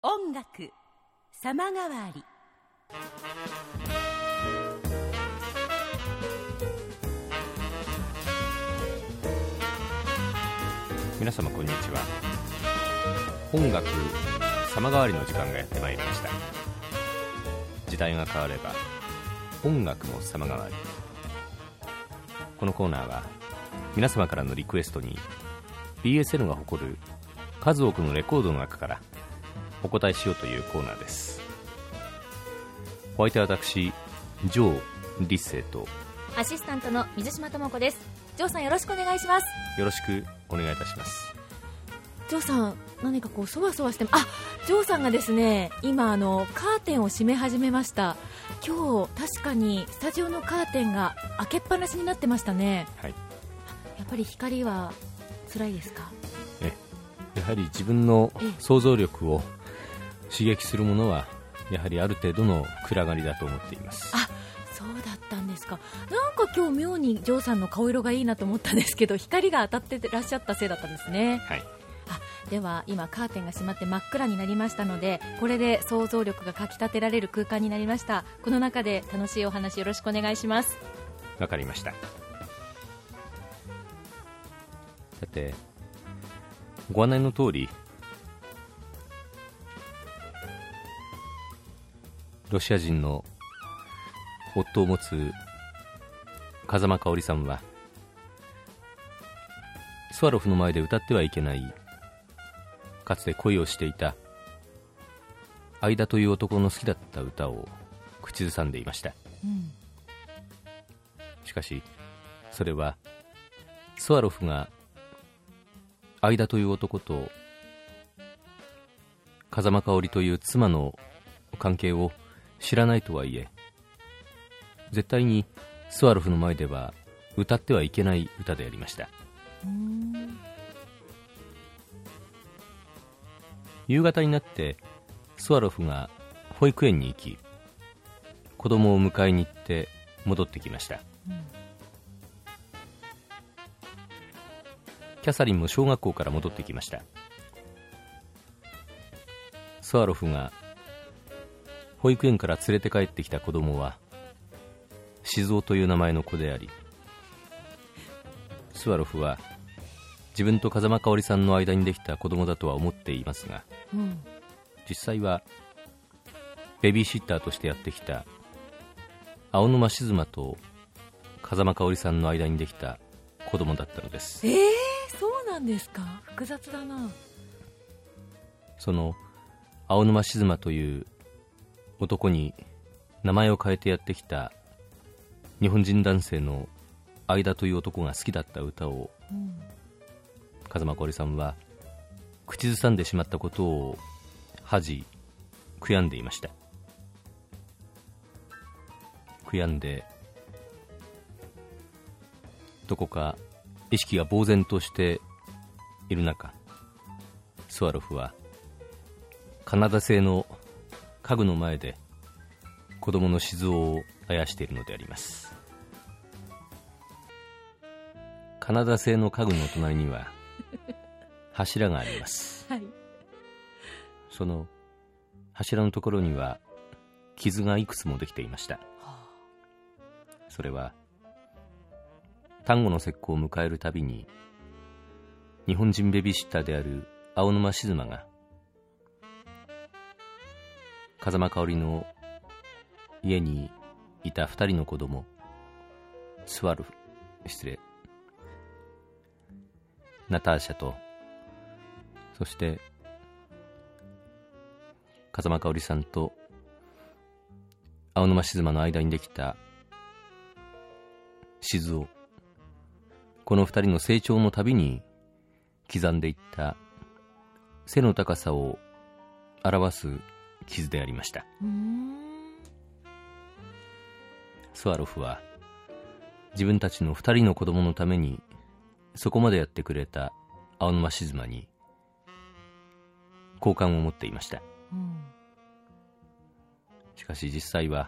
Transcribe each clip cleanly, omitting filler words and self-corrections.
音楽様変わり。 皆様こんにちは。音楽様変わりの時間がやってまいりました。時代が変われば音楽も様変わり。このコーナーは皆様からのリクエストに BSN が誇る数多くのレコードの中からお答えしようというコーナーです。お相手は私ジョー・リッセイとアシスタントの水島智子です。ジョーさんよろしくお願いします。 よろしくお願いいたします。 ジョーさん何かこうそわそわしてジョーさんがですね今カーテンを閉め始めました。今日確かにスタジオのカーテンが開けっぱなしになってましたね。 はい。 やっぱり光は辛いですか？ やはり自分の想像力を刺激するものはやはりある程度の暗がりだと思っています。 そうだったんですか。なんか今日妙にジョーさんの顔色がいいなと思ったんですけど、光が当たってらっしゃったせいだったんですね。 はい。 では今カーテンが閉まって真っ暗になりましたので、これで想像力がかきたてられる空間になりました。この中で楽しいお話よろしくお願いします。 わかりました。さてご案内の通り、ロシア人の夫を持つ風間香織さんはスワロフの前で歌ってはいけない、かつて恋をしていた相田という男の好きだった歌を口ずさんでいました。しかしそれはスワロフが相田という男と風間香織という妻の関係を知らないとはいえ、絶対にスワロフの前では歌ってはいけない歌でありました。夕方になってスワロフが保育園に行き、子供を迎えに行って戻ってきました。キャサリンも小学校から戻ってきました。スワロフが保育園から連れて帰ってきた子供は静雄という名前の子であり、スワロフは自分と風間香織さんの間にできた子供だとは思っていますが、実際はベビーシッターとしてやってきた青沼静馬と風間香織さんの間にできた子供だったのです。 そうなんですか。複雑だな。 その青沼静馬という男に名前を変えてやってきた日本人男性の相田という男が好きだった歌を、風間香織さんは口ずさんでしまったことを恥じ悔やんでいました。悔やんでどこか意識が呆然としている中、スワロフはカナダ製の家具の前で子供の静雄をあやしているのであります。カナダ製の家具の隣には柱があります。その柱のところには傷がいくつもできていました。それは端午の節句を迎えるたびに日本人ベビーシッターである青沼静馬が風間香織の家にいた2人の子供、ナターシャと、そして風間香織さんと青沼静馬の間にできた静雄、この2人の成長のたびに刻んでいった背の高さを表す傷でありました。スワロフは自分たちの2人の子供のためにそこまでやってくれた青沼静馬に好感を持っていました。しかし実際は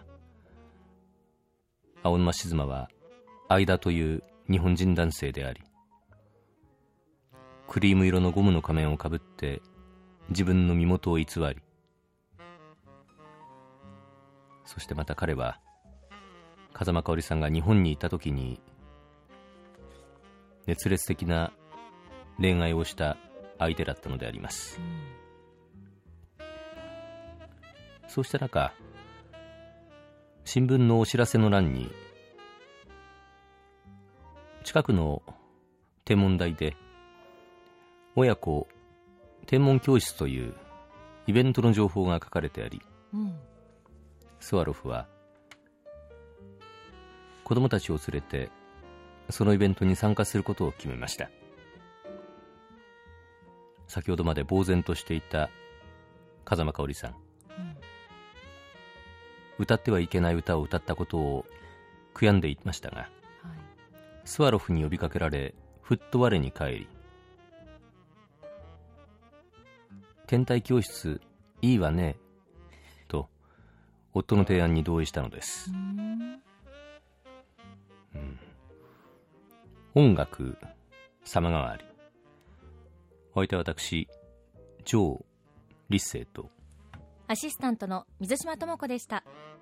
青沼静馬は相田という日本人男性であり、クリーム色のゴムの仮面をかぶって自分の身元を偽り、 そしてまた彼は風間香織さんが日本にいた時に熱烈的な恋愛をした相手だったのであります、そうした中、新聞のお知らせの欄に近くの天文台で親子天文教室というイベントの情報が書かれてあり、スワロフは子供たちを連れてそのイベントに参加することを決めました。先ほどまで呆然としていた風間香織さん、歌ってはいけない歌を歌ったことを悔やんでいましたが、スワロフに呼びかけられふっと我に返り、天体教室いいわねと夫の提案に同意したのです。音楽様変わり。お相手は私、ジョー・リッセイとアシスタントの水島智子でした。